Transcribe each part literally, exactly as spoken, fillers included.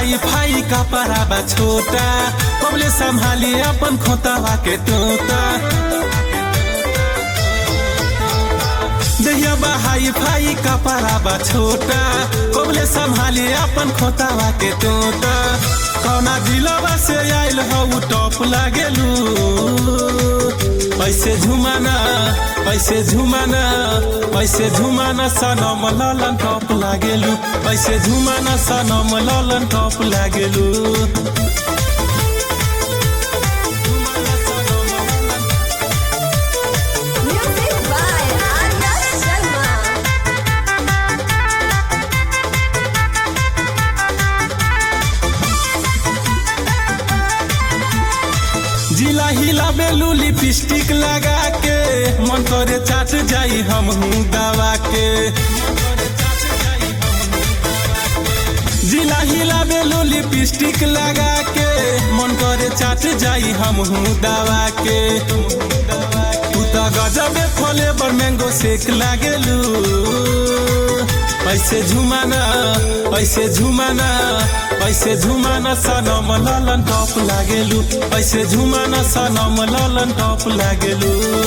Hi fi कपड़ा बा छोटा कबले संभाली अपन खोतावा के तोता दहिया बा हाई फाई कपड़ा बा छोटा कबले संभाली अपन खोतावा के तोता कौना जिलावा से आइल हऊ टॉप लागेलू पैसे झुमाना पैसे झुमाना पैसे झुमाना सनम ललन टॉप लागेलू पैसे झुमाना सनम ललन टॉप लागेलू जिला हिला बेलू लिपस्टिक लगा के मन करे चाट जाई हम दवा के जिला हिला बेलू लिपस्टिक लगा के मन करे चाट जाई हम दवा के तू तो गजबे फले पर मैंगो शेक लागेलू पैसे झुमाना पैसे झुमाना पैसे झुमाना सनम ललन टॉप लागेलू पैसे झुमाना सनम ललन टॉप लागेलू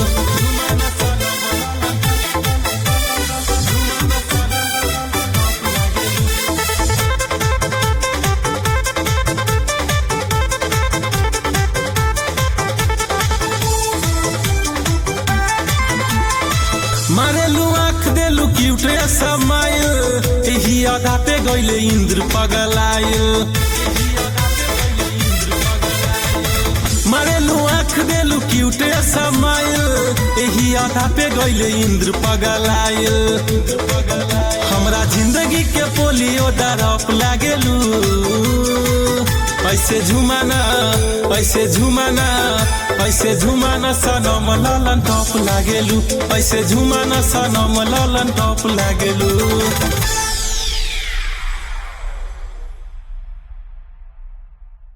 मारेलू आँख देलू क्यूट समाइल एही आधा पे गईले इंद्र पगलाइल मारेलू आँख देलू क्यूट समाइल एही आधा पे गईले इंद्र पगलाइल हमरा जिंदगी के पोलियो डरप लागेलू पैसे झुमाना पैसे झुमाना पैसे झुमाना सनम ललन टॉप लागेलू पैसे झुमाना सनम ललन टॉप लागेलू।